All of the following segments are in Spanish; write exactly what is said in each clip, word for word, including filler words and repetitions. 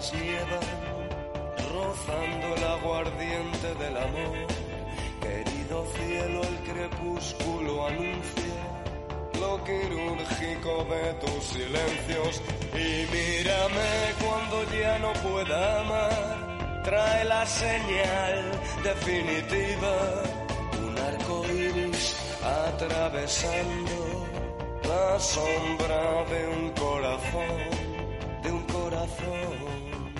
hojas nievan, rozando el aguardiente del amor. Querido cielo, el crepúsculo anuncia lo quirúrgico de tus silencios. Y mírame cuando ya no pueda amar, trae la señal definitiva, un arco iris atravesando la sombra de un corazón, de un corazón.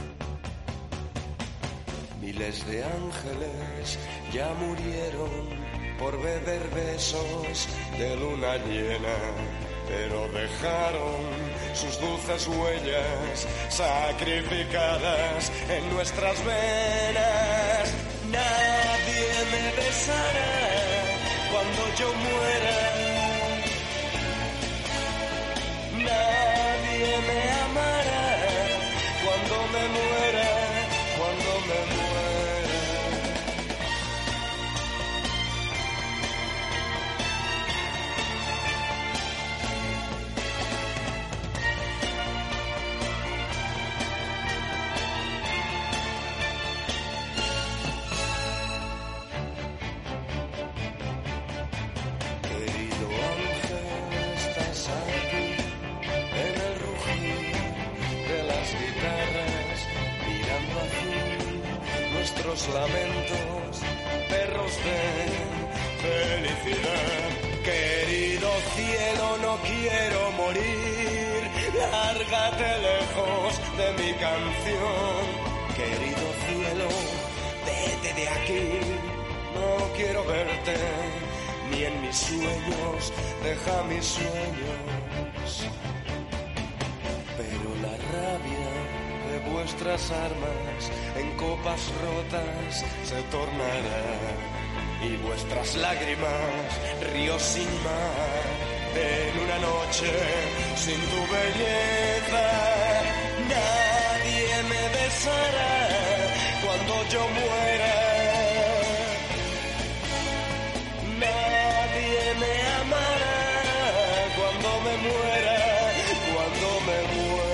Miles de ángeles ya murieron por beber besos de luna llena, pero dejaron sus dulces huellas sacrificadas en nuestras venas. Nadie me besará cuando yo muera, nadie me amará cuando me muera, cuando me muera. Lamentos, perros de felicidad. Querido cielo, no quiero morir, lárgate lejos de mi canción. Querido cielo, vete de aquí, no quiero verte ni en mis sueños, deja mis sueños. Pero la rabia de vuestras armas en copas rotas se tornará, y vuestras lágrimas ríos sin mar en una noche sin tu belleza. Nadie me besará cuando yo muera, nadie me amará cuando me muera, cuando me muera.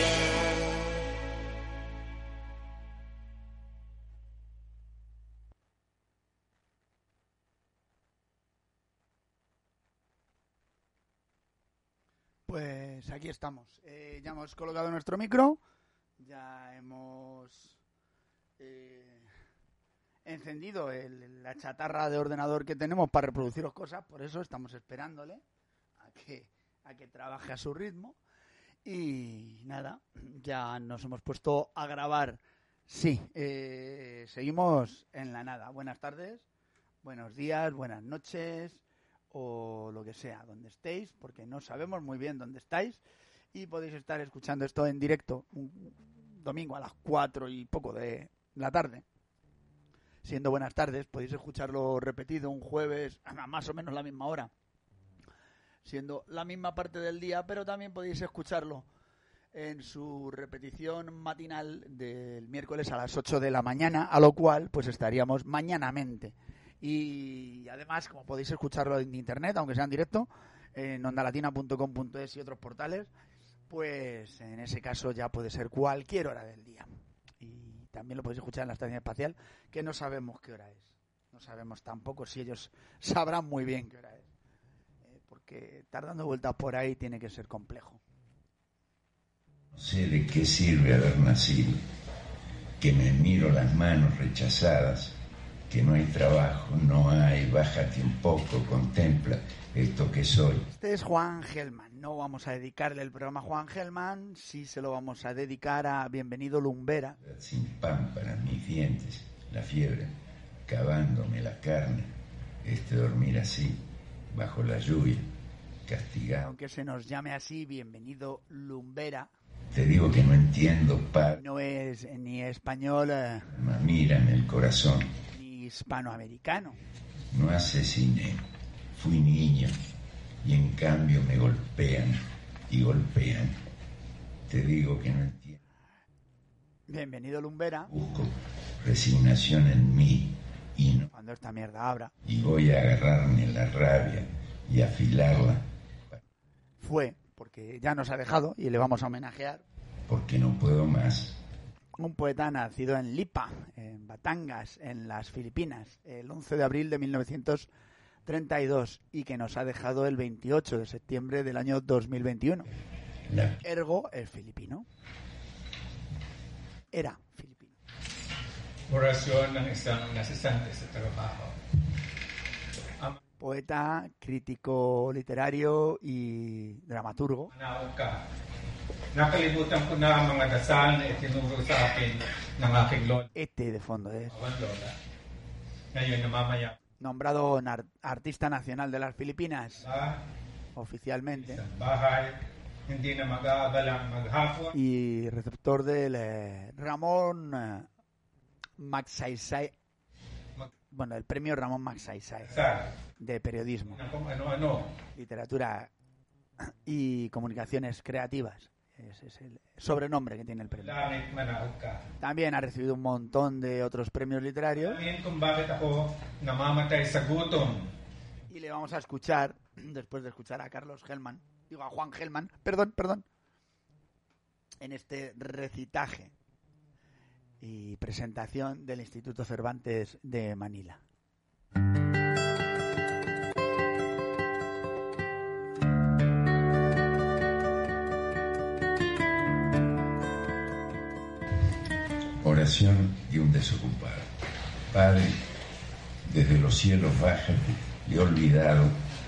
Pues aquí estamos. Eh, ya hemos colocado nuestro micro, ya hemos eh, encendido el, la chatarra de ordenador que tenemos para reproduciros cosas, por eso estamos esperándole a que, a que trabaje a su ritmo. Y nada, ya nos hemos puesto a grabar. Sí, eh, seguimos en la nada. Buenas tardes, buenos días, buenas noches, o lo que sea, donde estéis, porque no sabemos muy bien dónde estáis, y podéis estar escuchando esto en directo un domingo a las cuatro y poco de la tarde. Siendo buenas tardes, podéis escucharlo repetido un jueves a más o menos la misma hora, siendo la misma parte del día, pero también podéis escucharlo en su repetición matinal del miércoles a las ocho de la mañana, a lo cual pues estaríamos mañanamente. Y además, como podéis escucharlo en internet, aunque sea en directo, en ondalatina punto com punto es y otros portales, pues en ese caso ya puede ser cualquier hora del día. Y también lo podéis escuchar en la estación espacial, que no sabemos qué hora es. No sabemos tampoco si ellos sabrán muy bien qué hora es. Eh, porque estar dando vueltas por ahí tiene que ser complejo. No sé de qué sirve haber nacido, que me miro las manos rechazadas, que no hay trabajo, no hay, bájate un poco, contempla esto que soy. Este es Juan Gelman. No vamos a dedicarle el programa a Juan Gelman, sí se lo vamos a dedicar a Bienvenido Lumbera. Sin pan para mis dientes, la fiebre, cavándome la carne, este dormir así, bajo la lluvia, castigado. Aunque se nos llame así, Bienvenido Lumbera. Te digo que no entiendo, padre. No es ni español, eh, mírame el corazón. Hispanoamericano. No asesiné, fui niño y en cambio me golpean y golpean. Te digo que no entiendo. Bienvenido Lumbera. Busco resignación en mí y no. Cuando esta mierda abra. Y voy a agarrarme la rabia y afilarla. Fue porque ya nos ha dejado y le vamos a homenajear. Porque no puedo más. un poeta nacido en Lipa, en Batangas, en las Filipinas, el once de abril de mil novecientos treinta y dos y que nos ha dejado el veintiocho de septiembre del año dos mil veintiuno. La Ergo es filipino. Era filipino. Orasyon ng isang nasisante sa trabaho. Ang Poeta, crítico literario y dramaturgo. manao ka. Nakalimutan ko na ang mga dasal na itinuro sa akin ng aking lola. Este de fondo es Awan lola. Ngayon namamaya nombrado nar- artista nacional de las Filipinas pa oficialmente sa bahay. Hindi na mag-aabalang maghapon. y receptor del eh, Ramón eh, Magsaysay, bueno, el premio Ramón Magsaysay Dasal de periodismo, na kung ano-ano. literatura y comunicaciones creativas. Ese es el sobrenombre que tiene el premio. Langit manao ka. También ha recibido un montón de otros premios literarios Alamin kung bakit ako namamatay sa gutom. y le vamos a escuchar, después de escuchar a Carlos Gelman, digo a Juan Gelman, perdón, perdón, en este recitaje y presentación del Instituto Cervantes de Manila. oración de un desocupado. Padre, desde los cielos bájate, y he olvidado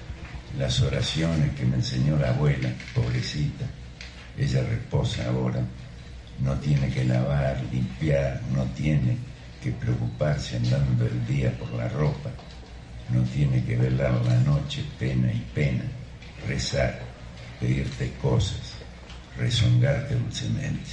las oraciones que me enseñó la abuela, pobrecita. Ella reposa ahora, no tiene que lavar, limpiar, no tiene que preocuparse andando el día por la ropa, no tiene que velar la noche, pena y pena, rezar, pedirte cosas, rezongarte dulcemente.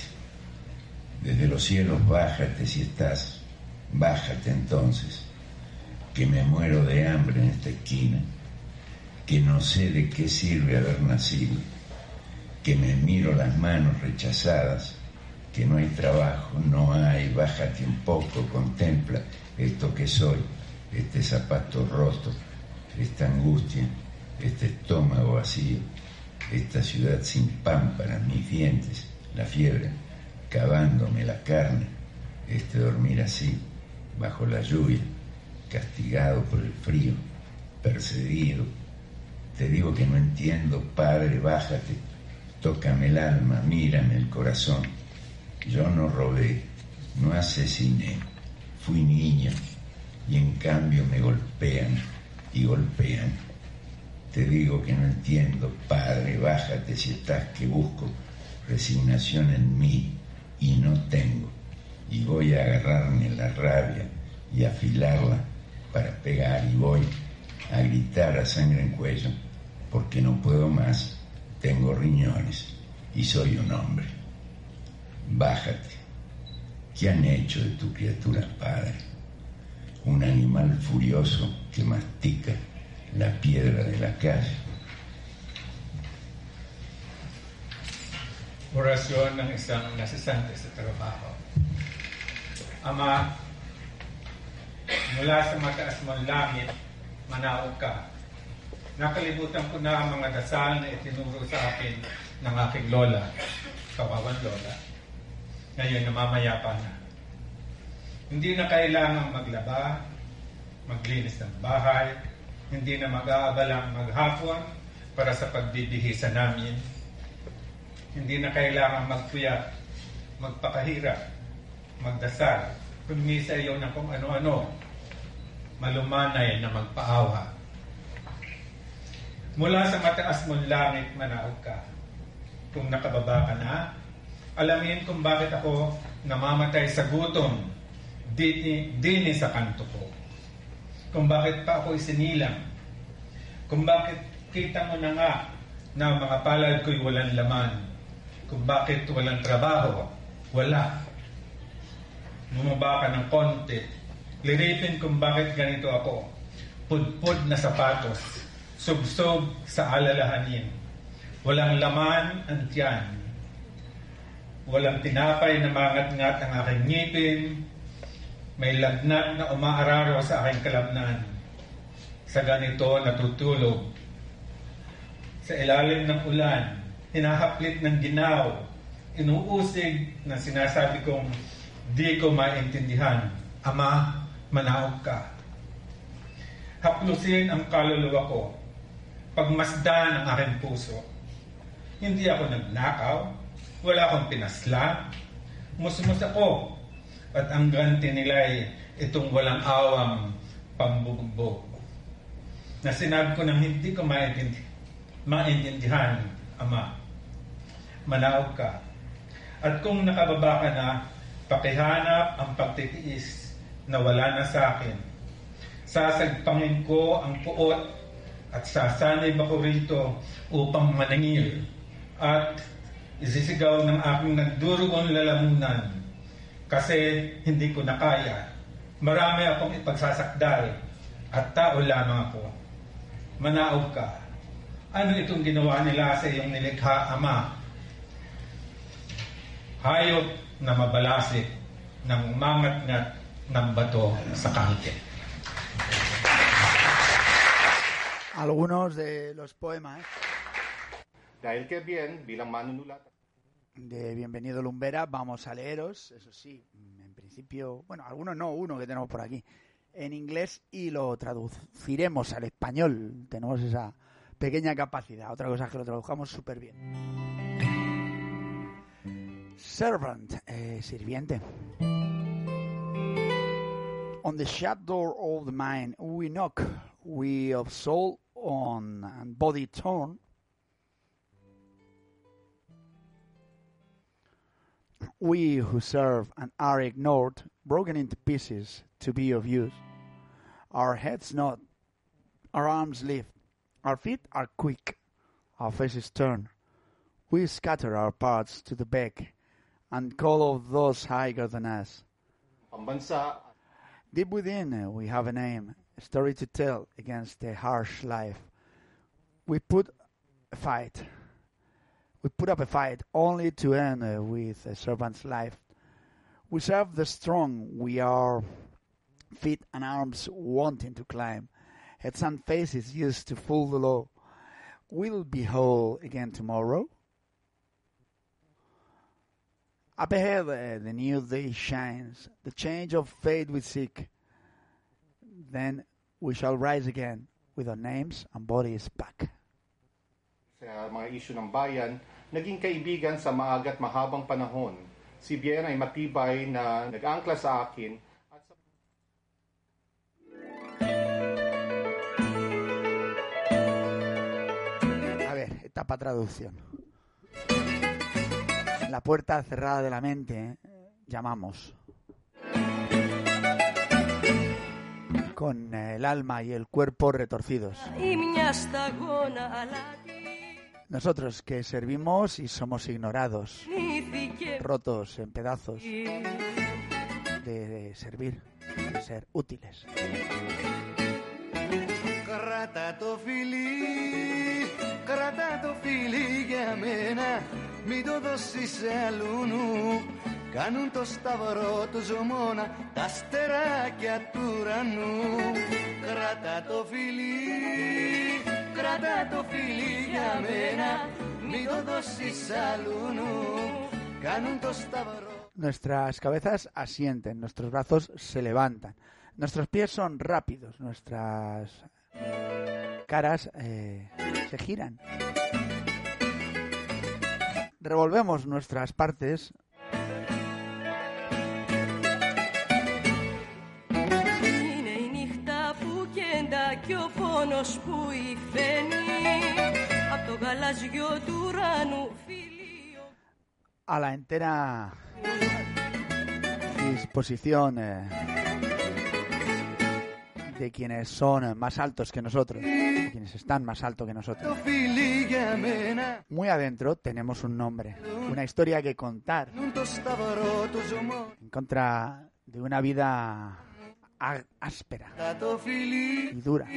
Desde los cielos bájate si estás, bájate entonces, que me muero de hambre en esta esquina, que no sé de qué sirve haber nacido, que me miro las manos rechazadas, que no hay trabajo, no hay, bájate un poco, contempla esto que soy, este zapato roto, esta angustia, este estómago vacío, esta ciudad sin pámparas, mis dientes, la fiebre, cavándome la carne, este dormir así, bajo la lluvia, castigado por el frío, perseguido. Te digo que no entiendo, Padre, bájate, tócame el alma, mírame el corazón. Yo no robé, no asesiné, fui niño y en cambio me golpean y golpean. Te digo que no entiendo, Padre, bájate si estás que busco resignación en mí y no tengo, y voy a agarrarme la rabia y afilarla para pegar y voy a gritar a sangre en cuello porque no puedo más, tengo riñones y soy un hombre. Bájate. ¿Qué han hecho de tu criatura, Padre? Un animal furioso que mastica la piedra de la calle. Orasyon ng isang nasisante sa trabaho. Ama, mula sa mataas mong langit, manao ka. Nakalimutan ko na ang mga dasal na itinuro sa akin ng aking lola, kawawan lola. Ngayon namamayapa na. Hindi na kailangang maglaba, maglinis ng bahay, hindi na mag-aabalang maghapon para sa pagbibihisa namin. Hindi na kailangang magpuyat, magpakahirap, magdasal, kundi sa iyo ng kung ano-ano, malumanay na magpaawa. Mula sa mataas mong langit, manao ka. Kung nakababa ka na, alamin kung bakit ako namamatay sa gutom, dini, dini sa kanto ko. Kung bakit pa ako isinilang. Kung bakit kita mo na nga na mga palad ko'y walang laman. Kung bakit walang trabaho, wala. Bumaba ka ng konti. Liripin kung bakit ganito ako. Pudpud na sapatos. Subsob sa alalahanin. Walang laman ang tiyan. Walang tinapay na mangat-ngat ang aking ngipin. May lagnat na umaararo sa aking kalamnan. Sa ganito natutulog. Sa ilalim ng ulan, hinahaplit ng ginaw, inuusig na sinasabi kong Di ko maintindihan, Ama, manaog ka. Haplusin ang kaluluwa ko, pagmasdan ang aking puso. Hindi ako nagnakaw, wala akong pinasla, musmus ako, at ang ganti nila'y itong walang awang pambugbog. Na sinabi ko nang hindi ko maintindi, maintindihan, Ama, manaog ka. At kung nakababa ka na, pakihanap ang pagtitiis na wala na sa akin. Sasagpangin ko ang puot at sasanib ako rito upang manangil at isisigaw ng aking nagdurugong lalamunan kasi hindi ko na kaya. Marami akong ipagsasakdal at tao lamang ako. Manaog ka. Ano itong ginawa nila sa iyong nilikha, Ama? Hayop na mabalasik ng umangat-ngat ng bato sa kahit. Algunos de los poemas Dahil que bien, bilang manunulat de Bienvenido Lumbera vamos a leeros, eso sí, en principio, bueno, algunos no, uno que tenemos por aquí, en inglés y lo traduciremos al español. Tenemos esa pequeña capacidad. Otra cosa es que lo tradujamos súper bien. Servant, eh, sirviente. On the shut door of the mind we knock, we of soul on and body torn. We who serve and are ignored, broken into pieces to be of use. Our heads nod, our arms lift, our feet are quick, our faces turn. We scatter our parts to the beck and call of those higher than us. pambansa Deep within uh, we have a name, a story to tell against a harsh life. We put a fight. We put up a fight only to end uh, with a servant's life. We serve the strong. We are feet and arms wanting to climb. Heads and faces used to fool the law. We'll be whole again tomorrow. Up ahead, uh, the new day shines. The change of fate we seek. Then we shall rise again with our names and bodies back. sa mga isyu ng bayan, naging kaibigan sa maaga't mahabang panahon. Si Bien ay matibay na nag-angkla sa akin at sa A ver, etapa traducción. La puerta cerrada de la mente, eh, llamamos. Con el alma y el cuerpo retorcidos. Nosotros que servimos y somos ignorados, rotos en pedazos, de servir, de ser útiles. Κράτα το φιλί, κράτα το φιλί για μένα, μην το δώσεις σε αλλούνου. Κάνουν το σταυρό του ζωμόνα, τα αστεράκια του ουρανού. Κράτα το φιλί, κράτα το φιλί για μένα, μην το δώσεις αλλούνου. Κάνουν το σταυρό. Nuestras cabezas asienten, nuestros brazos se levantan, nuestros pies son rápidos, nuestras caras eh, se giran. Revolvemos nuestras partes. Και ο πόνος που υφαίνει απ' το γαλάζιο του ουρανού φιλίο. A la entera disposición eh, de quienes son más altos que nosotros, de quienes están más altos que nosotros. Muy adentro tenemos un nombre, una historia que contar en contra de una vida áspera y dura.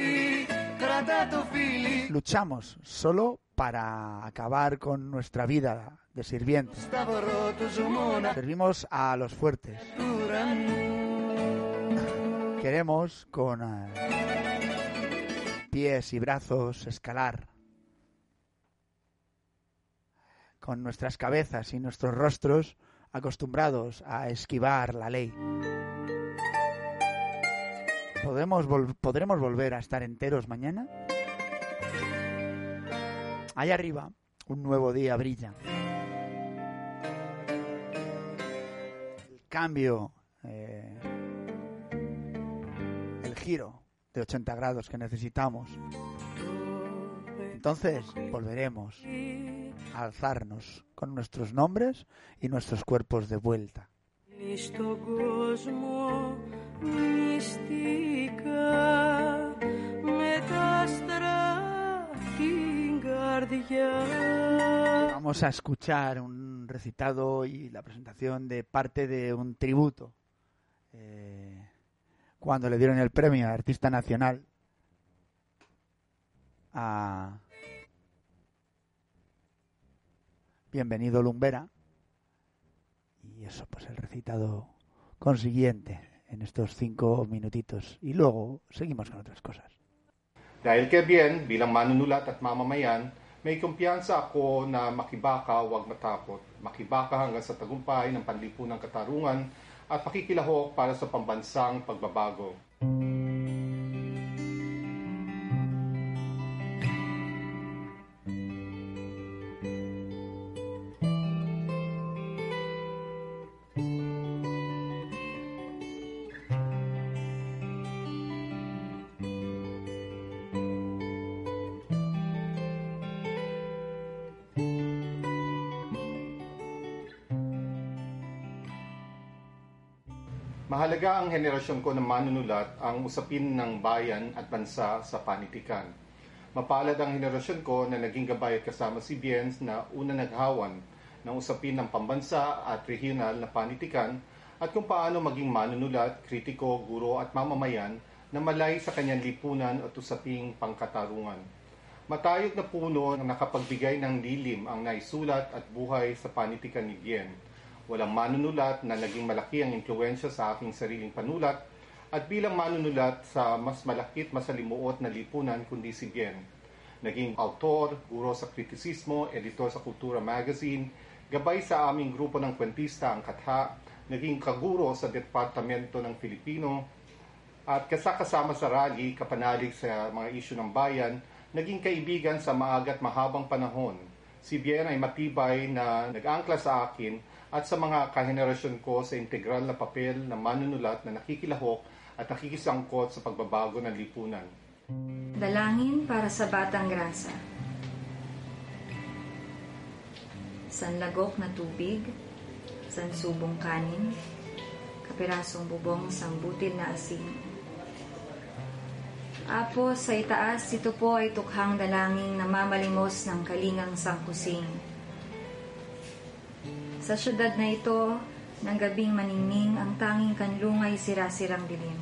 Luchamos solo para acabar con nuestra vida de sirvientes. Servimos a los fuertes. Queremos con eh, pies y brazos escalar. Con nuestras cabezas y nuestros rostros acostumbrados a esquivar la ley. ¿Podremos, vol- ¿Podremos volver a estar enteros mañana? Allá arriba, un nuevo día brilla. El cambio, eh, el giro de ochenta grados que necesitamos. Entonces volveremos a alzarnos con nuestros nombres y nuestros cuerpos de vuelta. Vamos a escuchar un recitado y la presentación de parte de un tributo eh, cuando le dieron el premio a Artista Nacional a Bienvenido Lumbera, y eso, pues el recitado consiguiente en estos cinco minutitos, y luego seguimos con otras cosas. Dahil kay Bien, bilang manunulat at mamamayan, may kumpiyansa ako na makibaka, huwag matakot. Makibaka hanggang sa tagumpay ng panlipunang katarungan at pakikilahok para sa pambansang pagbabago. Mahalaga ang henerasyon ko na manunulat ang usapin ng bayan at bansa sa panitikan. Mapalad ang henerasyon ko na naging gabay at kasama si Bien na una naghawan ng usapin ng pambansa at regional na panitikan at kung paano maging manunulat, kritiko, guro at mamamayan na malay sa kanyang lipunan at usaping pangkatarungan. Matayog na puno na nakapagbigay ng lilim ang naisulat at buhay sa panitikan ni Bien. Walang manunulat na naging malaki ang impluwensya sa aking sariling panulat at bilang manunulat sa mas malakit masalimuot na lipunan kundi si Bien. Naging autor, guro sa kritisismo, editor sa Kultura Magazine, gabay sa aming grupo ng kwentista ang Katha, naging kaguro sa Departamento ng Filipino at kasakasama sa rally, kapanalig sa mga isyu ng bayan, naging kaibigan sa maaga at mahabang panahon. Si Bien ay matibay na nag-angkla sa akin at sa mga kahenerasyon ko sa integral na papel na manunulat na nakikilahok at nakikisangkot sa pagbabago ng lipunan. Dalangin para sa Batang Grasa. Sanlagok na tubig, sansubong kanin, kapirasong bubong sang butil na asin. Apo, sa itaas, ito po ay tukhang dalangin na mamalimos ng kalingang sangkusing. Sa syudad na ito, ng gabing maningning, ang tanging kanlungay sirasirang dilim.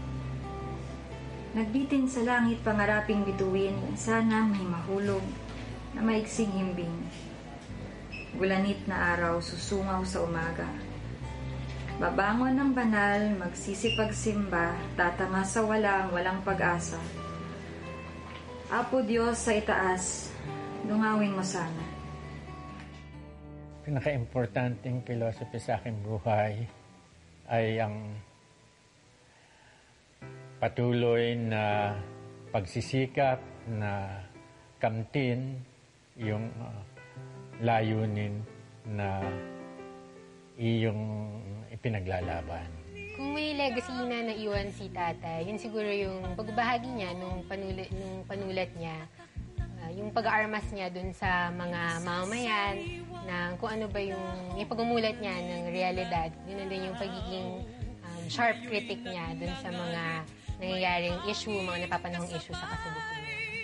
Nagbitin sa langit pangaraping bituin, sana may mahulog na maiksing himbing. Gulanit na araw susungaw sa umaga. Babangon ng banal, magsisipagsimba, tatanga sa walang, walang pag-asa. Apo Diyos sa itaas, dungawin mo sana. Pinaka-importanting philosophy sa aking buhay ay ang patuloy na pagsisikap na kamtin yung uh, layunin na iyong ipinaglalaban. Kung may legacy na naiwan si tatay, yun siguro yung pagbahagi niya nung panulat, nung panulat niya, uh, yung pag-aarmas niya dun sa mga mamamayan, na kung ano ba yung, yung pagmumulat niya ng realidad, yun din yung pagiging um, sharp critic niya dun sa mga nangyayaring issue, mga napapanahong issue sa kasalukuyan.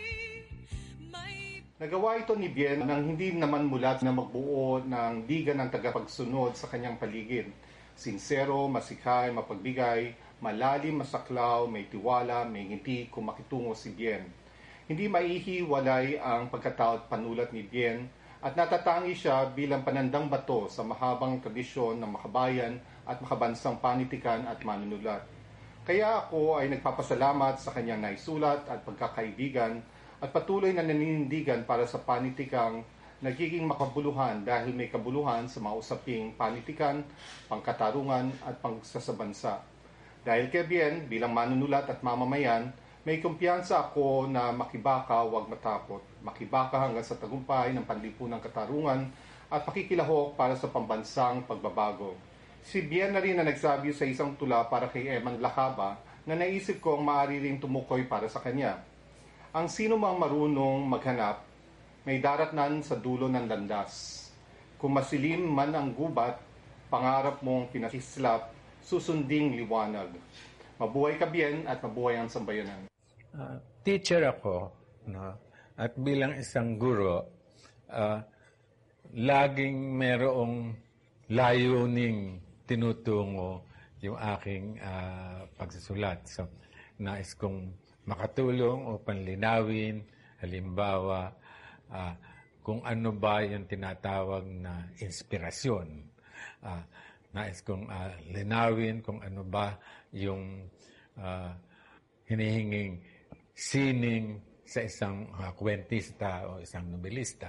Nagawa ito ni Bien nang hindi naman mulat na magbuo ng diga ng tagapagsunod sa kanyang paligid. Sinsero, masikay, mapagbigay, malalim, masaklaw, may tiwala, may ngiti kung makitungo si Bien. Hindi maihiwalay ang pagkatao at panulat ni Bien at natatangi siya bilang panandang bato sa mahabang tradisyon ng makabayan at makabansang panitikan at manunulat. Kaya ako ay nagpapasalamat sa kanyang naisulat at pagkakaibigan at patuloy na naninindigan para sa panitikang nagiging makabuluhan dahil may kabuluhan sa mga usaping panitikan, pangkatarungan at pangsasabansa. Dahil kay Bien, bilang manunulat at mamamayan, may kumpiyansa ako na makibaka huwag matapot, makibaka hanggang sa tagumpay ng panlipunang katarungan at pakikilahok para sa pambansang pagbabago. Si Bien na rin na nagsabi sa isang tula para kay Eman Lacaba na naisip kong maaari rin tumukoy para sa kanya. Ang sino mang marunong maghanap, may daratnan sa dulo ng landas. Kung masilim man ang gubat, pangarap mong pinasislap, susunding liwanag. Mabuhay ka Bien at mabuhay ang sambayanan. Uh, teacher ako, no? At bilang isang guro, uh, laging merong layuning tinutungo yung aking uh, pagsusulat. So, nais kong makatulong o panlinawin, halimbawa, uh, kung ano ba yung tinatawag na inspirasyon. Uh, nais kong uh, linawin kung ano ba yung uh, hinihinging sining sa isang uh, kwentista o isang nobelista.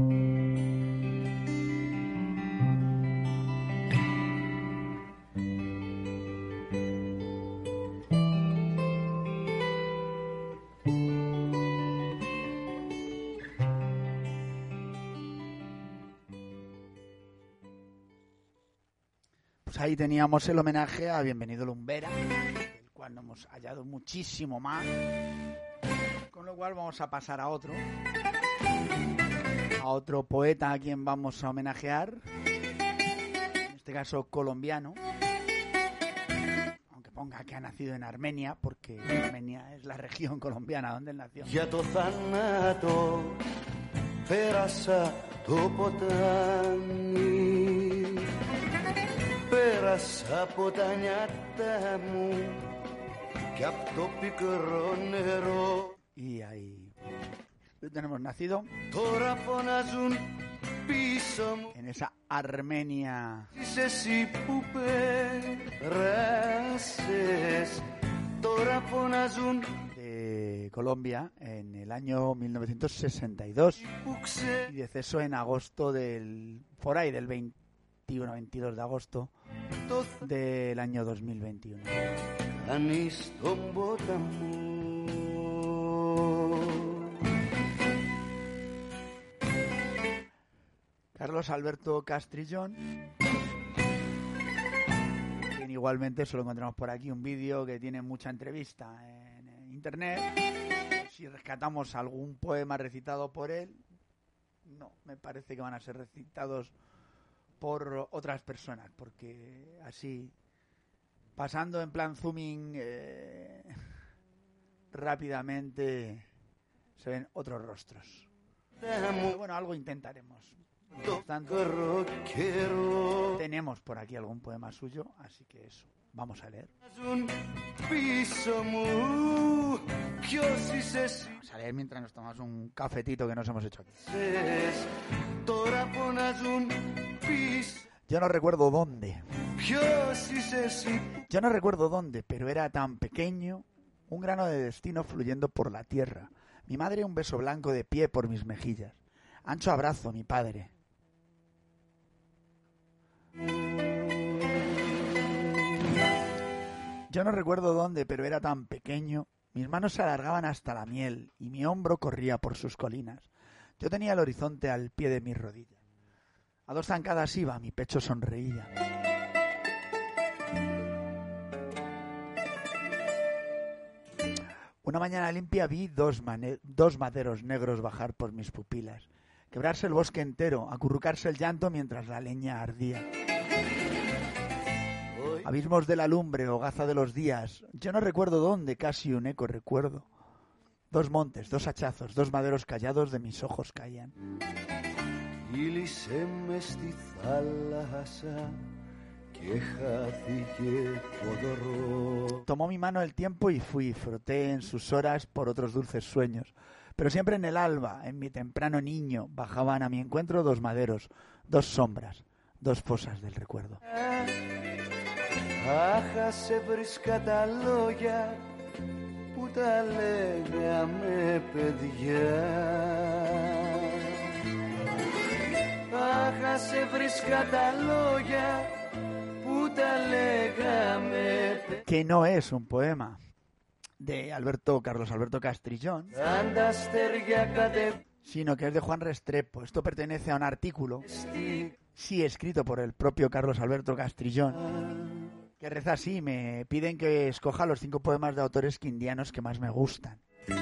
Ahí teníamos el homenaje a Bienvenido Lumbera, del cual no hemos hallado muchísimo más, con lo cual vamos a pasar a otro, a otro poeta a quien vamos a homenajear, en este caso colombiano, aunque ponga que ha nacido en Armenia, porque Armenia es la región colombiana donde él nació. Για το θάνατο πέρασα το ποτάμι, πέρασα από τα νιάτα μου και από το πικρό νερό. Y ahí tenemos nacido Τώρα φωνάζουν πίσω μου en esa Armenia είσαι εσύ που πέρασες. Τώρα φωνάζουν de Colombia en el año mil novecientos sesenta y dos y deceso en agosto del por ahí del veintiuno veintidós de agosto del año dos mil veintiuno. Κανείς τον ποταμό. Carlos Alberto Castrillón, quien igualmente solo encontramos por aquí un vídeo que tiene mucha entrevista en internet. Si rescatamos algún poema recitado por él, no, me parece que van a ser recitados por otras personas, porque así, pasando en plan zooming eh, rápidamente, se ven otros rostros. Pero bueno, algo intentaremos. Por tanto, tenemos por aquí algún poema suyo, así que eso, vamos a leer. Vamos a leer mientras nos tomamos un cafetito que nos hemos hecho aquí. Yo no recuerdo dónde. Yo no recuerdo dónde, pero era tan pequeño, un grano de destino fluyendo por la tierra. Mi madre un beso blanco de pie por mis mejillas. Ancho abrazo, mi padre. Yo no recuerdo dónde, pero era tan pequeño. Mis manos se alargaban hasta la miel y mi hombro corría por sus colinas. Yo tenía el horizonte al pie de mis rodillas. A dos zancadas iba, mi pecho sonreía. Una mañana limpia vi dos, mane- dos maderos negros bajar por mis pupilas, quebrarse el bosque entero, acurrucarse el llanto mientras la leña ardía. Abismos de la lumbre, hogaza de los días, yo no recuerdo dónde, casi un eco recuerdo. Dos montes, dos hachazos, dos maderos callados de mis ojos caían. Ήλυσε με στη θάλασσα και χάθηκε ποδορό. Tomó mi mano el tiempo y fui, froté en sus horas por otros dulces sueños. Pero siempre en el alba, en mi temprano niño, bajaban a mi encuentro dos maderos, dos sombras, dos fosas del recuerdo. Άχα σε βρίσκα τα λόγια που τα λέγαμε παιδιά. Μάχα σε βρίσκα τα λόγια που τα λέγαμε. Que no es un poema de Alberto Carlos Alberto Castrillón, sino que es de Juan Restrepo. Esto pertenece a un artículo, sí, escrito por el propio Carlos Alberto Castrillón, que reza así: me piden que escoja los cinco poemas de autores quindianos que más me gustan.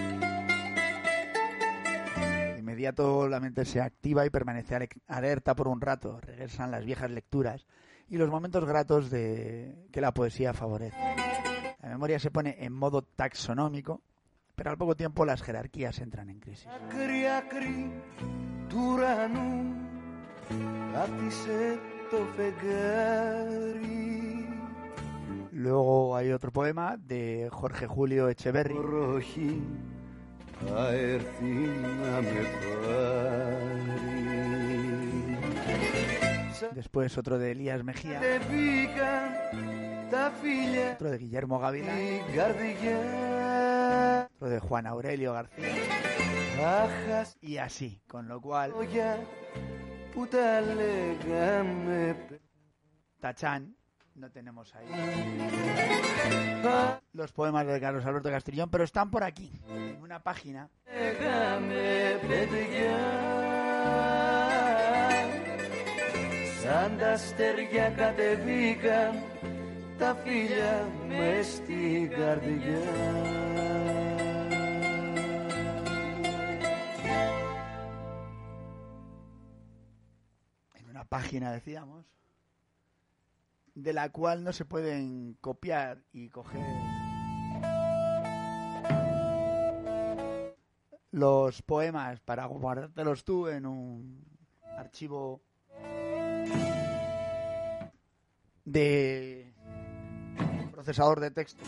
De inmediato la mente se activa y permanece alerta por un rato. Regresan las viejas lecturas y los momentos gratos de que la poesía favorece. La memoria se pone en modo taxonómico, pero al poco tiempo las jerarquías entran en crisis. Luego hay otro poema de Jorge Julio Echeverri. Después otro de Elías Mejía. Otro de Guillermo Gávila. Otro de Juan Aurelio García. Y así, con lo cual tachán no tenemos ahí los poemas de Carlos Alberto Castrillón, pero están por aquí, en una página σαν τα αστέρια κατεβήκαν τα φίλια μες στην καρδιά. En una página, decíamos, de la cual no se pueden copiar y coger los poemas para guardártelos tú en un archivo de procesador de texto,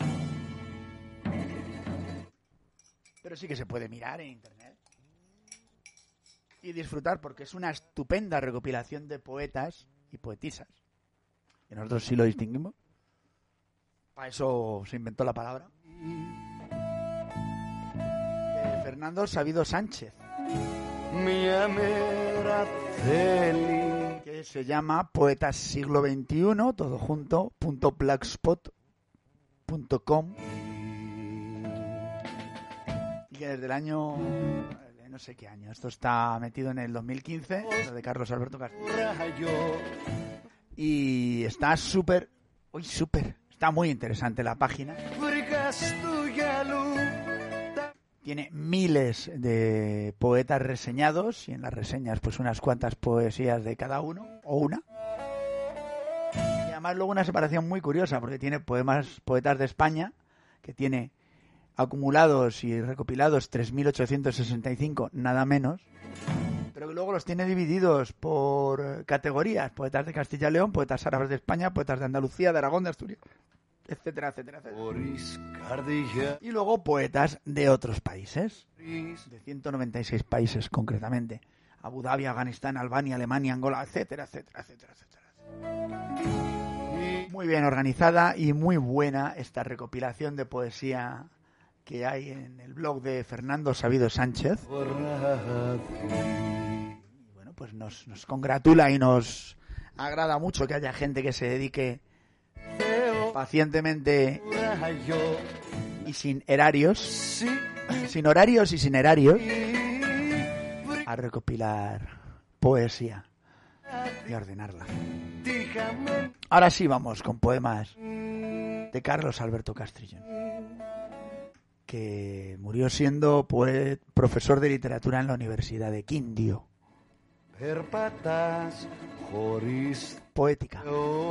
pero sí que se puede mirar en internet y disfrutar, porque es una estupenda recopilación de poetas y poetisas, que nosotros sí lo distinguimos. Para eso se inventó la palabra. De Fernando Sabido Sánchez, que se llama Poetas Siglo veintiuno, todo junto, punto blogspot punto com, y que desde el año, no sé qué año, esto está metido en el dos mil quince, lo de Carlos Alberto Castillo, y está súper, uy, súper, está muy interesante la página. Tiene miles de poetas reseñados y en las reseñas pues unas cuantas poesías de cada uno o una. Y además luego una separación muy curiosa, porque tiene poemas, poetas de España, que tiene acumulados y recopilados tres mil ochocientos sesenta y cinco, nada menos, pero que luego los tiene divididos por categorías: poetas de Castilla y León, poetas árabes de España, poetas de Andalucía, de Aragón, de Asturias, etcétera, etcétera, etcétera. Y luego poetas de otros países, de ciento noventa y seis países concretamente: Abu Dhabi, Afganistán, Albania, Alemania, Angola, etcétera, etcétera, etcétera, etcétera. Muy bien organizada y muy buena esta recopilación de poesía que hay en el blog de Fernando Sabido Sánchez. Y bueno, pues nos, nos congratula y nos agrada mucho que haya gente que se dedique pacientemente y sin erarios, sin horarios y sin erarios, a recopilar poesía y ordenarla. Ahora sí vamos con poemas de Carlos Alberto Castrillón, que murió siendo poet, profesor de literatura en la Universidad de Quindio. Poética.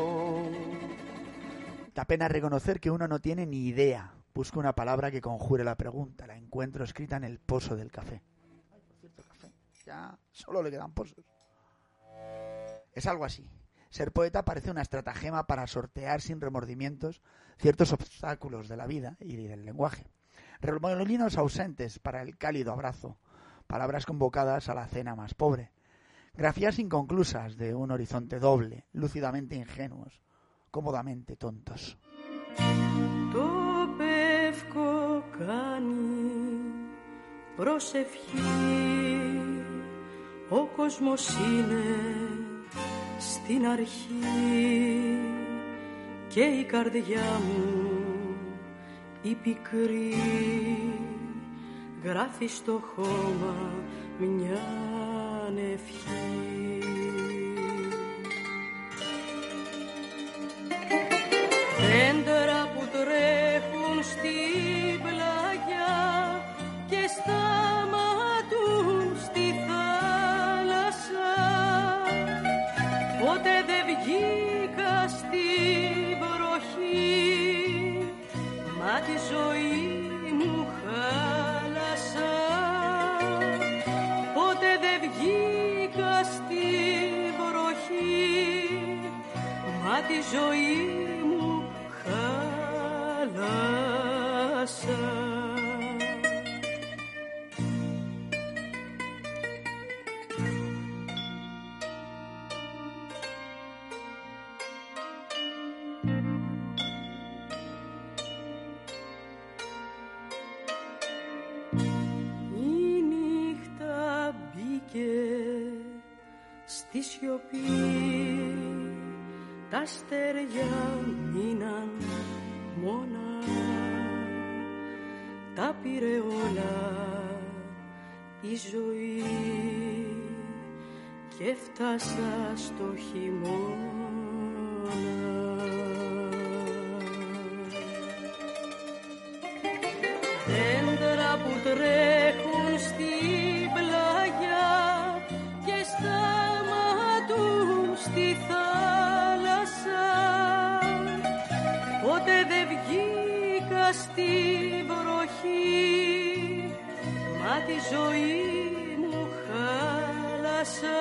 Da pena reconocer que uno no tiene ni idea. Busco una palabra que conjure la pregunta. La encuentro escrita en el pozo del café. Ay, por cierto, café. Ya solo le quedan pozos. Es algo así. Ser poeta parece una estratagema para sortear sin remordimientos ciertos obstáculos de la vida y del lenguaje. Remolinos ausentes para el cálido abrazo. Palabras convocadas a la cena más pobre. Grafías inconclusas de un horizonte doble, lúcidamente ingenuos, cómodamente tontos. Το πεύκο κάνει προσευχή Ο κόσμος είναι στην αρχή και η καρδιά μου η πικρή γράφει στο χώμα μια ευχή. Δέντρα που τρέχουν στην πλαγιά και σταματούν στη θάλασσα. Ποτέ δεν βγήκα στην βροχή, μα τη ζωή μου χάλασα. Ποτέ δεν βγήκα στην βροχή, μα τη ζωή μου χάλασα. Στη σιωπή τα αστέρια μείναν μόνα, τα πήρε όλα η ζωή και φτάσα στο χειμώνα. Δέντρα που τρέχουν στην πλαγιά και σταματούν στη θάλασσα. Ποτέ δεν βγήκα στη βροχή, μα τη ζωή μου χάλασα.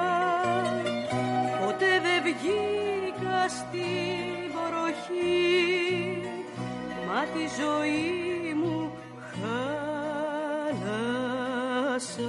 Ποτέ δεν βγήκα στη βροχή, μα τη ζωή μου χάλασα.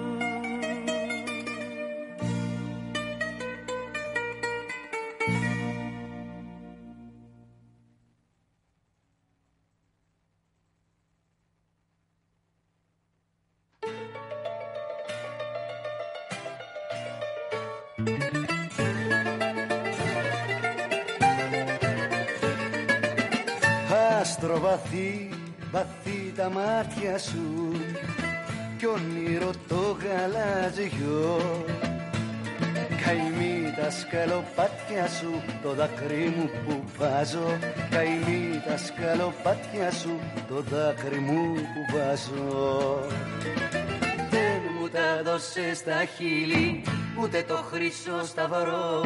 Άστρο βαθύ, βαθύ τα μάτια σου κι όνειρο το γαλάζιο. Καημή τα σκαλοπάτια σου, το δάκρυ μου που βάζω. Καημή τα σκαλοπάτια σου, το δάκρυ μου που βάζω. Δεν μου τα δώσες στα χείλη, ούτε το χρυσό σταυρό.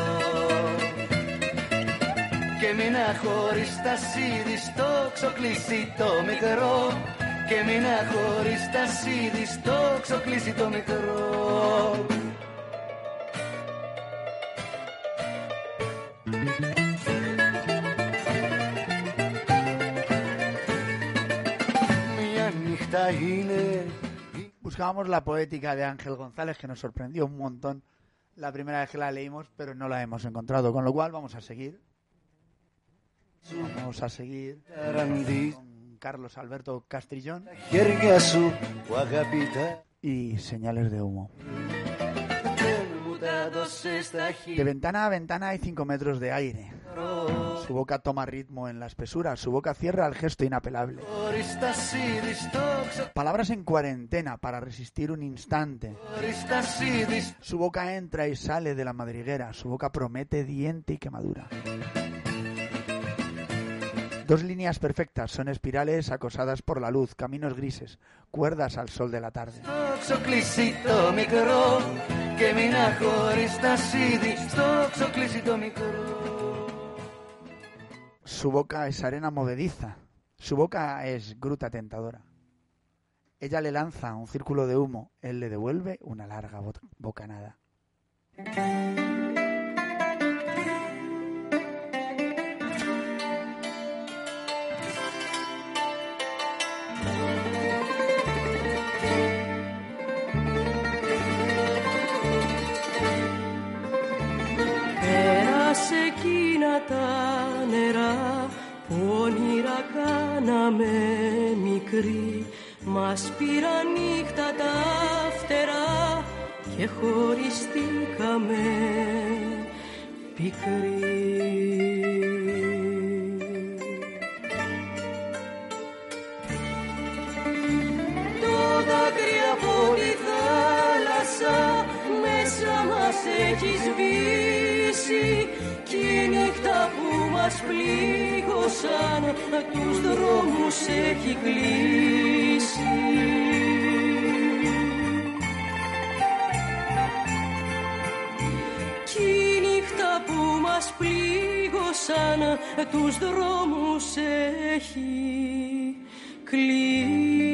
Και μείνα χωρίς τα σίδη στο ξοκλήσι το μικρό. Και μείνα χωρίς τα σίδη στο ξοκλήσι το μικρό. Μια νύχτα είναι. Buscábamos la poética de Ángel González, que nos sorprendió un montón la primera vez que la leímos, pero no la hemos encontrado, con lo cual vamos a seguir. Vamos a seguir con Carlos Alberto Castrillón y Señales de Humo. De ventana a ventana hay cinco metros de aire. Su boca toma ritmo en la espesura, su boca cierra al gesto inapelable. Palabras en cuarentena para resistir un instante. Su boca entra y sale de la madriguera, su boca promete diente y quemadura. Dos líneas perfectas, son espirales acosadas por la luz, caminos grises, cuerdas al sol de la tarde. Su boca es arena movediza, su boca es gruta tentadora. Ella le lanza un círculo de humo, él le devuelve una larga bocanada. Πέρασε εκείνα τα νερά που όνειρα κάναμε μικροί. Μας πήραν νύχτα τα φτερά και χωριστήκαμε πικροί. Το δάκρυ από τη θάλασσα μέσα μας έχει σβήσει κι η νύχτα που μας πλήγωσαν τους δρόμους έχει κλείσει. Κι η νύχτα που μας πλήγωσαν τους δρόμους έχει κλείσει.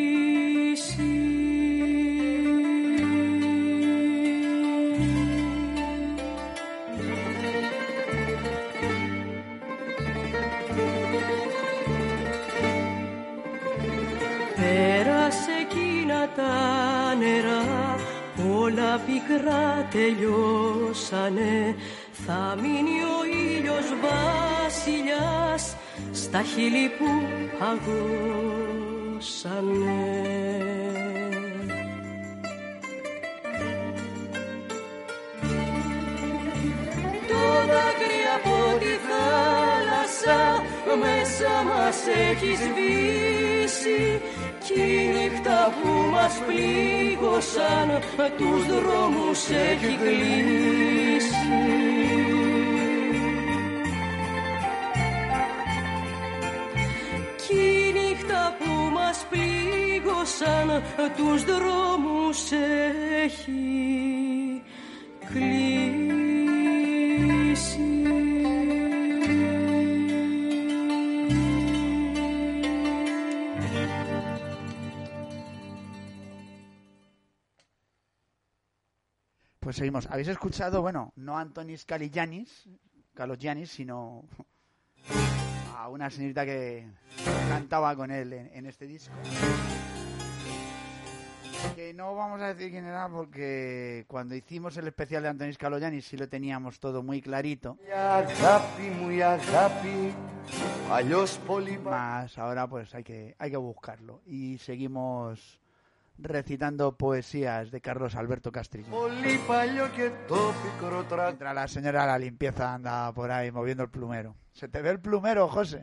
Πέρασε εκείνα τα νερά, όλα πικρά τελειώσανε. Θα μείνει ο ήλιος βασιλιάς στα χείλη που παγώσανε. Το δάκρυ από τη θάλασσα μέσα μας έχει σβήσει κι η νύχτα που μας πλήγωσαν τους δρόμους έχει κλείσει. Κι η νύχτα που μας πλήγωσαν τους δρόμους έχει κλείσει. Pues seguimos. Habéis escuchado, bueno, no a Antonis Kalogiannis, Kalogiannis, sino a una señorita que cantaba con él en, en este disco. Que no vamos a decir quién era porque cuando hicimos el especial de Antonis Kalogiannis sí lo teníamos todo muy clarito. Más ahora pues hay que, hay que buscarlo. Y seguimos recitando poesías de Carlos Alberto Castrillón. Mientras la señora de la limpieza anda por ahí moviendo el plumero. ¿Se te ve el plumero, José?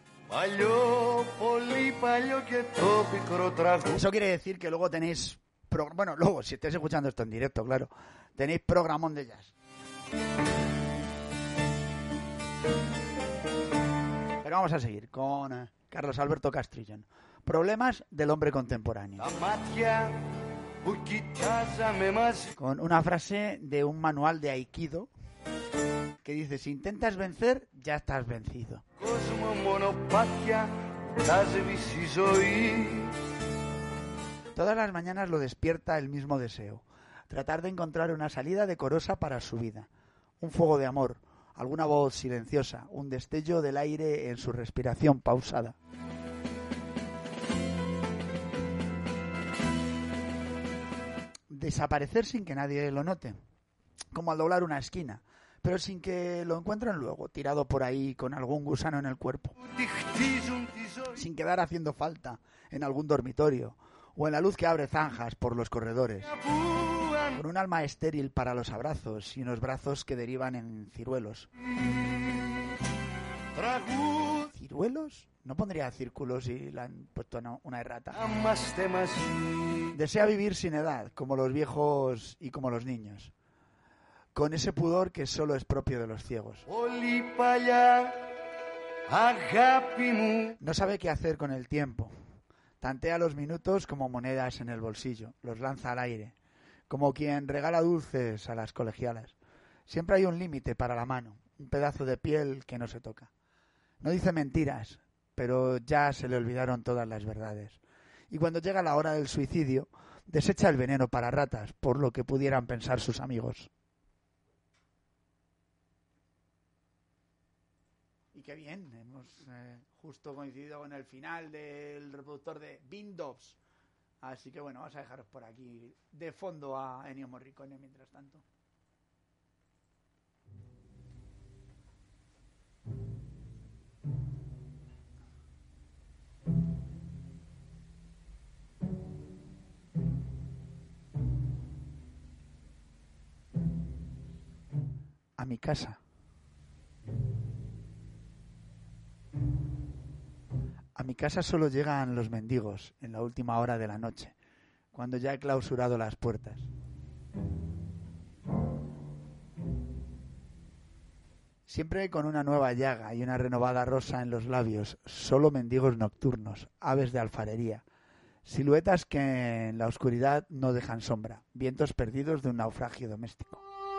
Eso quiere decir que luego tenéis... Pro... Bueno, luego, si estáis escuchando esto en directo, claro. Tenéis programón de jazz. Pero vamos a seguir con eh, Carlos Alberto Castrillón. Problemas del hombre contemporáneo. Con una frase de un manual de Aikido que dice: si intentas vencer, ya estás vencido. Todas las mañanas lo despierta el mismo deseo: tratar de encontrar una salida decorosa para su vida. Un fuego de amor, alguna voz silenciosa, un destello del aire en su respiración pausada. Desaparecer sin que nadie lo note, como al doblar una esquina, pero sin que lo encuentren luego, tirado por ahí con algún gusano en el cuerpo, sin quedar haciendo falta en algún dormitorio o en la luz que abre zanjas por los corredores, con un alma estéril para los abrazos y unos brazos que derivan en ciruelos. ¿Ciruelos? No pondría círculos y le han puesto una, una errata. Desea vivir sin edad, como los viejos y como los niños, con ese pudor que solo es propio de los ciegos. No sabe qué hacer con el tiempo. Tantea los minutos como monedas en el bolsillo, los lanza al aire, como quien regala dulces a las colegialas. Siempre hay un límite para la mano, un pedazo de piel que no se toca. No dice mentiras, pero ya se le olvidaron todas las verdades. Y cuando llega la hora del suicidio, desecha el veneno para ratas, por lo que pudieran pensar sus amigos. Y qué bien, hemos eh, justo coincidido con el final del reproductor de Windows. Así que bueno, vamos a dejaros por aquí de fondo a Ennio Morricone mientras tanto. a mi casa. A mi casa solo llegan los mendigos en la última hora de la noche, cuando ya he clausurado las puertas. Siempre con una nueva llaga y una renovada rosa en los labios, solo mendigos nocturnos, aves de alfarería, siluetas que en la oscuridad no dejan sombra, vientos perdidos de un naufragio doméstico.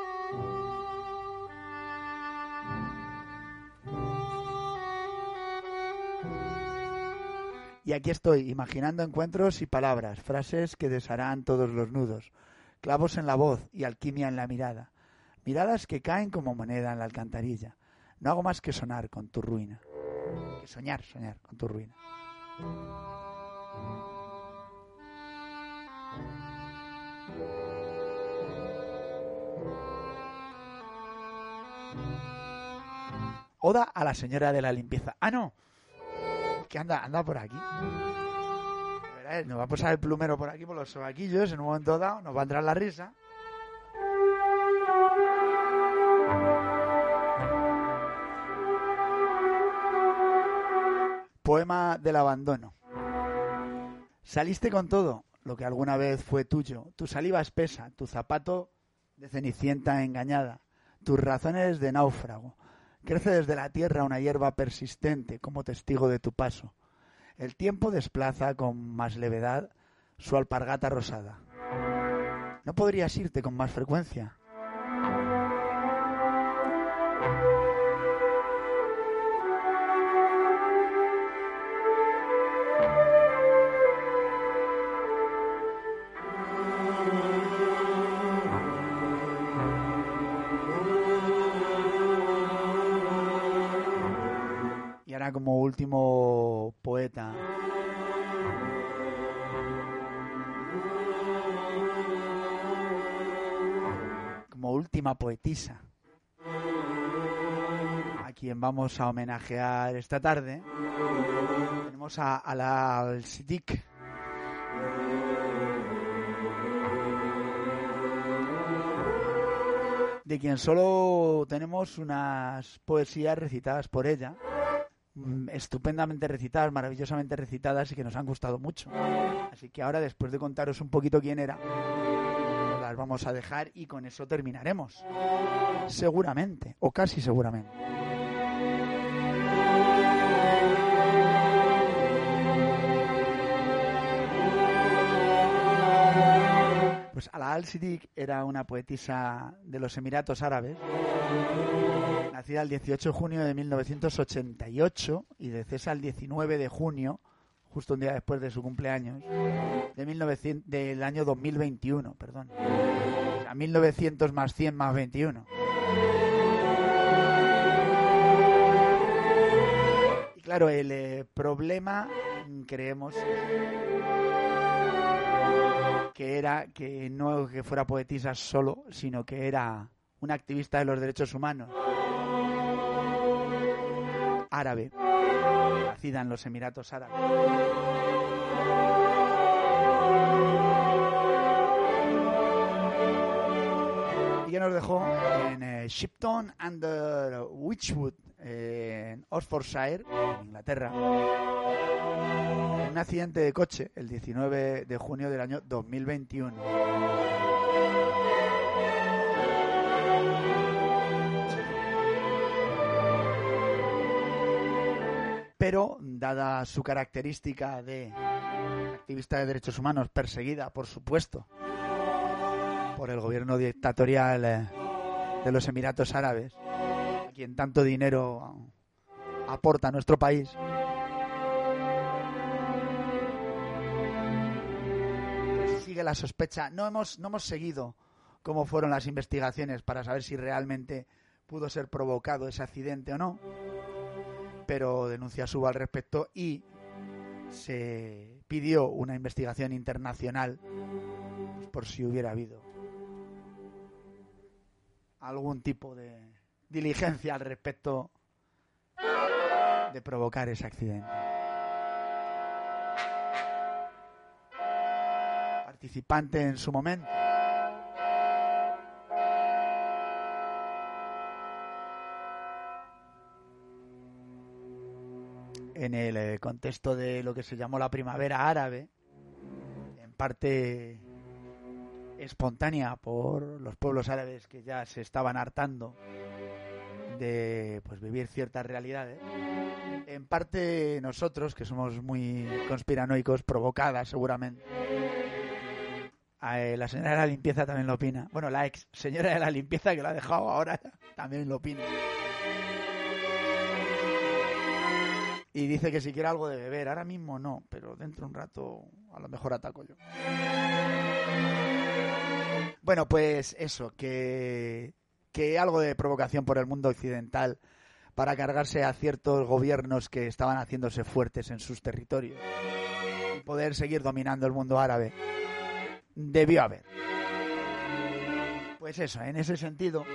Y aquí estoy, imaginando encuentros y palabras, frases que desharán todos los nudos, clavos en la voz y alquimia en la mirada, miradas que caen como moneda en la alcantarilla. No hago más que sonar con tu ruina. Que soñar, soñar con tu ruina. Oda a la señora de la limpieza. ¡Ah, no! Que anda, anda por aquí. Verá, nos va a pasar el plumero por aquí, por los sobaquillos. En un momento dado nos va a entrar la risa. Poema del abandono. Saliste con todo lo que alguna vez fue tuyo. Tu saliva espesa, tu zapato de cenicienta engañada, tus razones de náufrago. Crece desde la tierra una hierba persistente como testigo de tu paso. El tiempo desplaza con más levedad su alpargata rosada. ¿No podrías irte con más frecuencia? Como último poeta, como última poetisa, a quien vamos a homenajear esta tarde, tenemos a Alaa al-Siddiq. De quien solo tenemos unas poesías recitadas por ella, estupendamente recitadas, maravillosamente recitadas y que nos han gustado mucho. Así que ahora, después de contaros un poquito quién era, os las vamos a dejar y con eso terminaremos. Seguramente, o casi seguramente. Pues Alaa al-Siddiq era una poetisa de los Emiratos Árabes, nacida el dieciocho de junio de mil novecientos ochenta y ocho y decesa el diecinueve de junio, justo un día después de su cumpleaños, de mil novecientos, del año dos mil veintiuno, perdón. O sea, mil novecientos más cien más veintiuno. Y claro, el eh, problema, creemos, que era que no que fuera poetisa solo, sino que era una activista de los derechos humanos, árabe, nacida en los Emiratos Árabes. Y que nos dejó en eh, Shipton under Wychwood, eh, en Oxfordshire, en Inglaterra, un accidente de coche el diecinueve de junio del año dos mil veintiuno. Pero, dada su característica de activista de derechos humanos, perseguida, por supuesto, por el gobierno dictatorial eh, de los Emiratos Árabes, a quien tanto dinero aporta a nuestro país, sigue la sospecha. No hemos, no hemos seguido cómo fueron las investigaciones para saber si realmente pudo ser provocado ese accidente o no, pero denuncia subo al respecto y se pidió una investigación internacional por si hubiera habido algún tipo de diligencia al respecto de provocar ese accidente. Participante en su momento en el eh, contexto de lo que se llamó la primavera árabe, en parte espontánea por los pueblos árabes que ya se estaban hartando de pues vivir ciertas realidades, en parte nosotros, que somos muy conspiranoicos, provocadas seguramente. Eh, la señora de la limpieza también lo opina. Bueno, la ex señora de la limpieza que lo ha dejado ahora también lo opina. Y dice que si quiere algo de beber, ahora mismo no, pero dentro de un rato a lo mejor ataco yo. Bueno, pues eso, que, que algo de provocación por el mundo occidental para cargarse a ciertos gobiernos que estaban haciéndose fuertes en sus territorios y poder seguir dominando el mundo árabe. Debió haber. Pues eso, en ese sentido,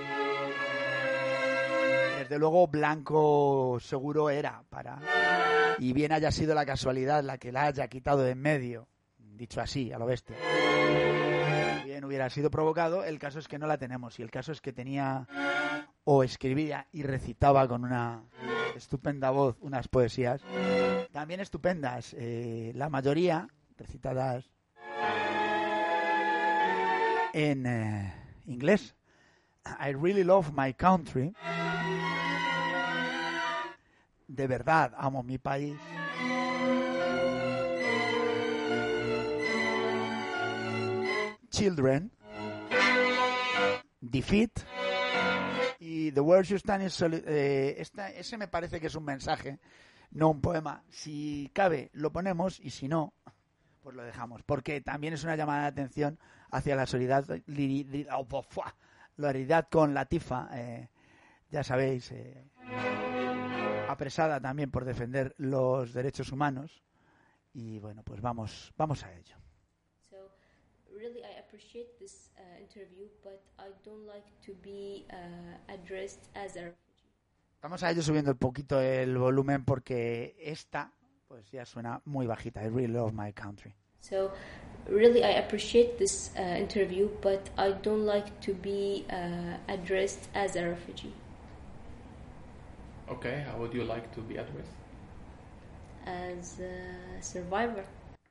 desde luego Blanco seguro era para... Y bien haya sido la casualidad la que la haya quitado de en medio, dicho así, a lo bestia. Bien hubiera sido provocado, el caso es que no la tenemos. Y el caso es que tenía o escribía y recitaba con una estupenda voz unas poesías, también estupendas, eh, la mayoría recitadas en eh, inglés. I really love my country. De verdad amo mi país. Children. Defeat. Y The World You Stand is Soli- eh, esta, ese me parece que es un mensaje, no un poema. Si cabe, lo ponemos, y si no, pues lo dejamos. Porque también es una llamada de atención hacia la solidaridad, solidaridad con Latifa, eh, ya sabéis, eh, apresada también por defender los derechos humanos. Y bueno, pues vamos, vamos a ello. So, really, I appreciate this uh, interview, but I don't like to be uh, addressed as a refugee. Vamos a ello subiendo un poquito el volumen porque esta, pues ya suena muy bajita. I really love my country. So, really, I appreciate this uh, interview, but I don't like to be uh, addressed as a refugee. Okay, how would you like to be addressed? As a survivor.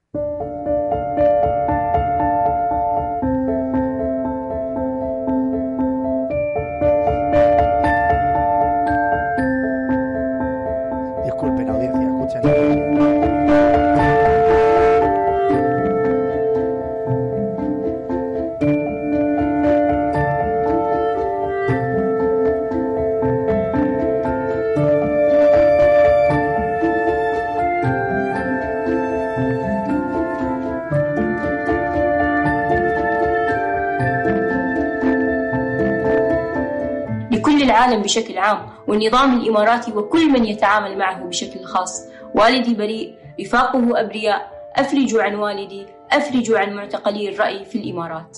Disculpen, audiencia, escuchen. العالم بشكل عام والنظام الإماراتي وكل من يتعامل معه بشكل خاص. والدي بريء، رفاقه أبرياء، أفرجوا عن والدي، أفرجوا عن معتقلي الرأي في الإمارات.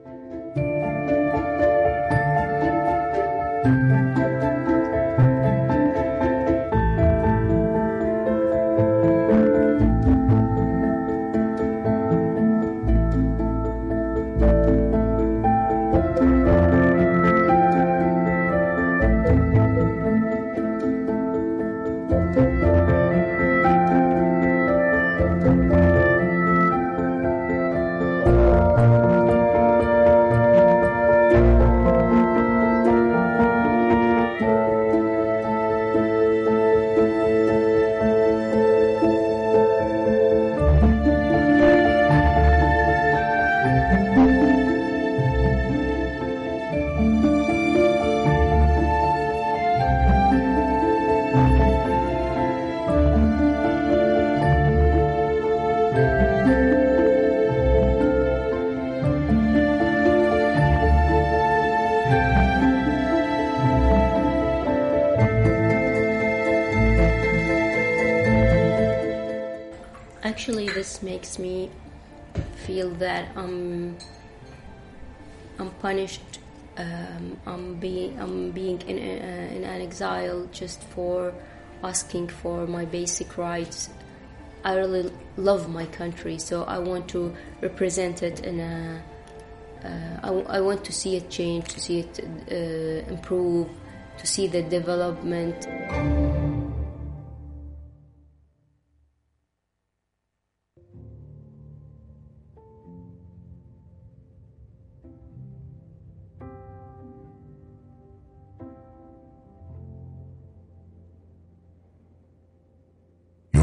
Actually, this makes me feel that I'm I'm punished. Um, I'm being I'm being in uh, in an exile just for asking for my basic rights. I really love my country, so I want to represent it in a. Uh, I, w- I want to see it change, to see it uh, improve, to see the development.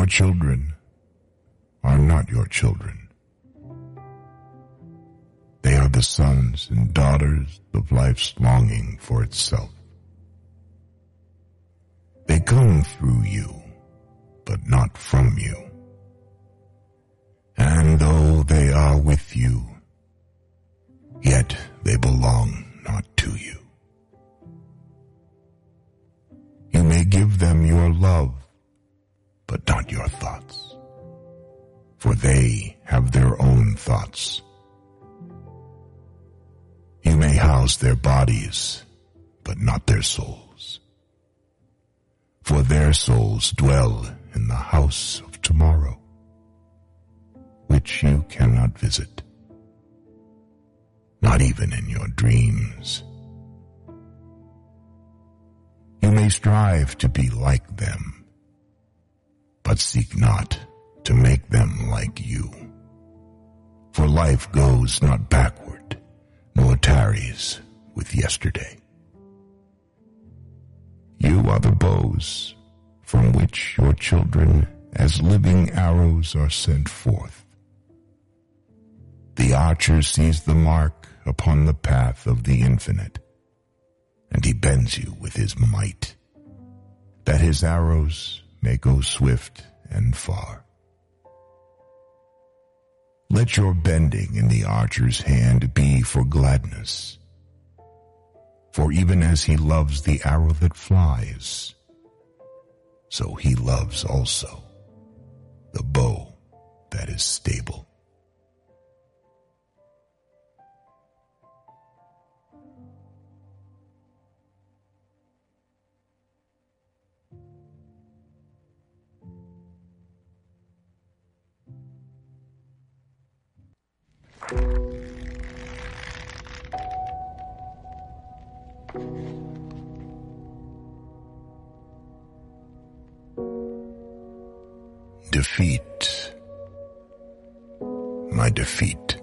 Your children are not your children. They are the sons and daughters of life's longing for itself. They come through you, but not from you. And though they are with you, yet they belong not to you. You may give them your love, but not your thoughts, for they have their own thoughts. You may house their bodies, but not their souls, for their souls dwell in the house of tomorrow, which you cannot visit, not even in your dreams. You may strive to be like them, but seek not to make them like you, for life goes not backward, nor tarries with yesterday. You are the bows from which your children as living arrows are sent forth. The archer sees the mark upon the path of the infinite, and he bends you with his might, that his arrows may go swift and far. Let your bending in the archer's hand be for gladness, for even as he loves the arrow that flies, so he loves also the bow that is stable. Defeat, my defeat,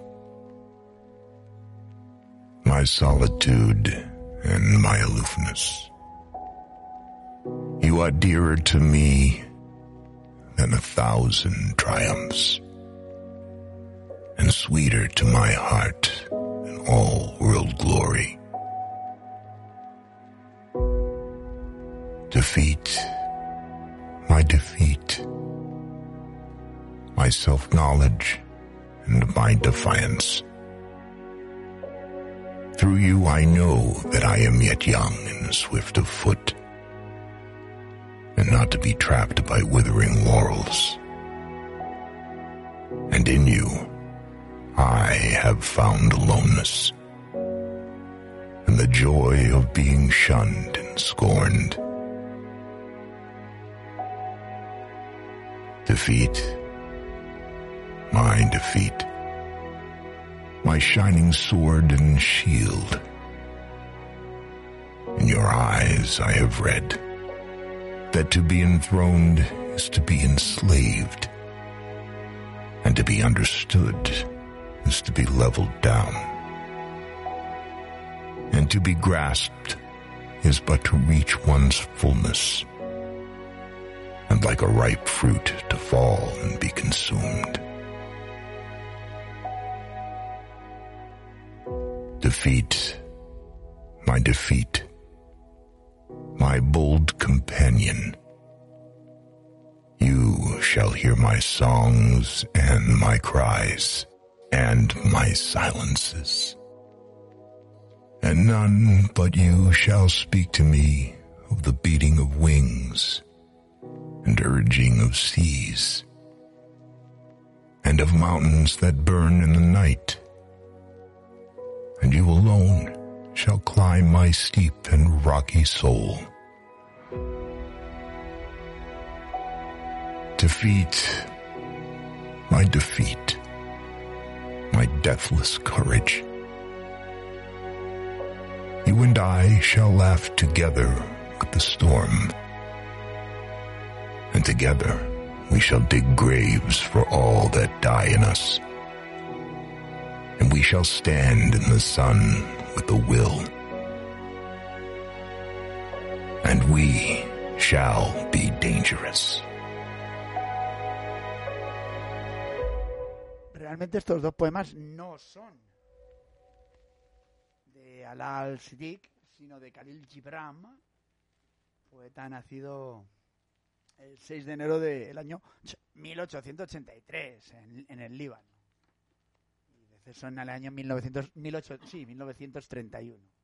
my solitude and my aloofness. You are dearer to me than a thousand triumphs, and sweeter to my heart than all world glory. Defeat, my defeat, my self-knowledge and my defiance. Through you I know that I am yet young and swift of foot, and not to be trapped by withering laurels. And in you I have found aloneness, and the joy of being shunned and scorned. Defeat, my defeat, my shining sword and shield. In your eyes I have read that to be enthroned is to be enslaved, and to be understood is to be leveled down, and to be grasped is but to reach one's fullness, and like a ripe fruit to fall and be consumed. Defeat, my defeat, my bold companion. You shall hear my songs and my cries and my silences, and none but you shall speak to me of the beating of wings and urging of seas, and of mountains that burn in the night. And you alone shall climb my steep and rocky soul. Defeat, my defeat, my deathless courage. You and I shall laugh together with the storm, and together we shall dig graves for all that die in us. And we shall stand in the sun with a will, and we shall be dangerous. realmente estos dos poemas no son de Alaa al-Siddiq, sino de Khalil Gibran, poeta nacido el seis de enero del año mil ochocientos ochenta y tres en, en el Líbano. Y deceso en el año mil novecientos, mil ocho, sí, mil novecientos treinta y uno.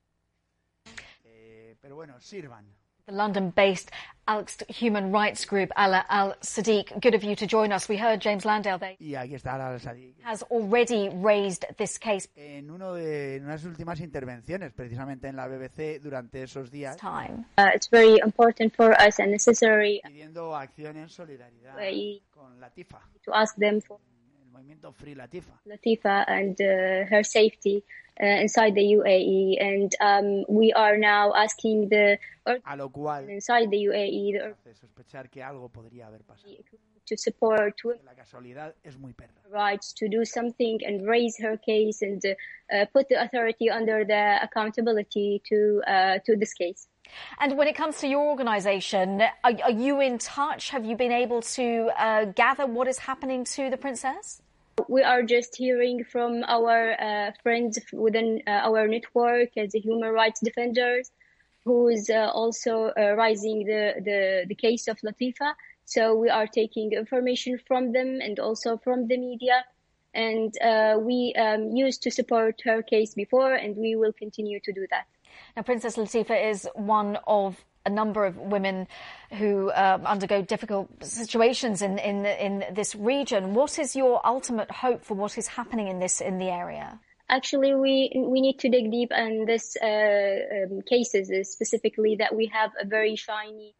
Eh, pero bueno, sirvan. The London-based Al-Aqsa human rights group Alaa al-Siddiq. Good of you to join us. We heard James Landale there. Y aquí está Alaa al-Siddiq. Has already raised this case. En uno de en unas últimas intervenciones, precisamente en la B B C durante esos días. Time. Uh, it's very important for us and necessary. Pidiendo acción en solidaridad uh, con Latifa. To ask them for el movimiento Free Latifa. Latifa and uh, her safety. Uh, inside the U A E, and um, we are now asking the a lo cual inside the U A E hace sospechar que algo podría haber pasado. To support la casualidad es muy perra. Rights to do something and raise her case and uh, put the authority under the accountability to uh, to this case. And when it comes to your organisation, are, are you in touch? Have you been able to uh, gather what is happening to the princess? We are just hearing from our uh, friends within uh, our network as human rights defenders, who's uh, also uh, raising the, the, the case of Latifa. So we are taking information from them and also from the media. And uh, we um, used to support her case before, and we will continue to do that. Now, Princess Latifa is one of a number of women who uh, undergo difficult situations in, in in this region. What is your ultimate hope for what is happening in this in the area? Actually, we we need to dig deep in this uh, um, cases, specifically that we have a very shiny.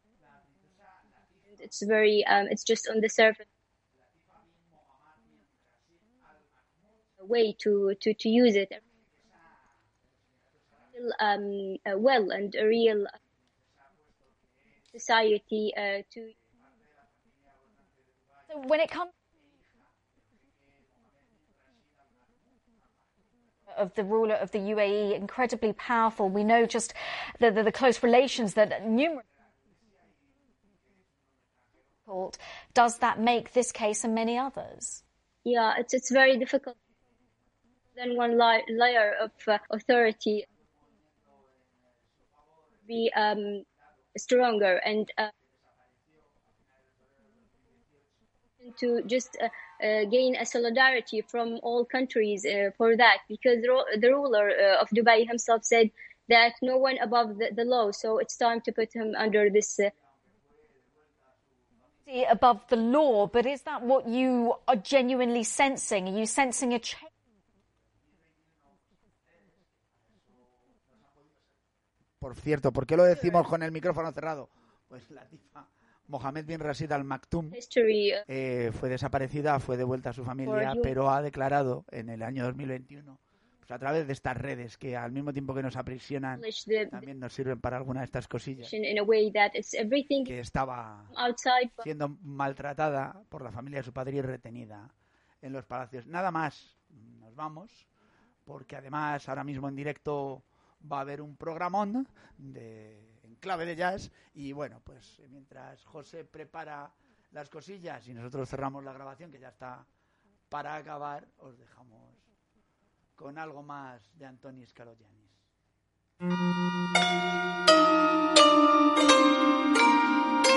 It's very um, it's just on the surface. A way to to to use it. Um, uh, well and a real. Society uh, to. So when it comes of the ruler of the U A E, incredibly powerful, we know just the the, the close relations that numerous. Does that make this case and many others? Yeah, it's it's very difficult. Then one la- layer of uh, authority be um. stronger and uh, to just uh, uh, gain a solidarity from all countries uh, for that, because ro- the ruler uh, of Dubai himself said that no one above the, the law, so it's time to put him under this uh, above the law. But is that what you are genuinely sensing? Are you sensing a change? Por cierto, ¿por qué lo decimos con el micrófono cerrado? Pues Latifa Mohammed bin Rashid Al Maktoum eh, fue desaparecida, fue devuelta a su familia, pero ha declarado en el año dos mil veintiuno, pues a través de estas redes que al mismo tiempo que nos aprisionan, también nos sirven para alguna de estas cosillas, que estaba siendo maltratada por la familia de su padre y retenida en los palacios. Nada más, nos vamos, porque además ahora mismo en directo va a haber un programón de, en clave de jazz y bueno, pues mientras José prepara las cosillas y nosotros cerramos la grabación, que ya está para acabar, os dejamos con algo más de Antonis Kalogiannis.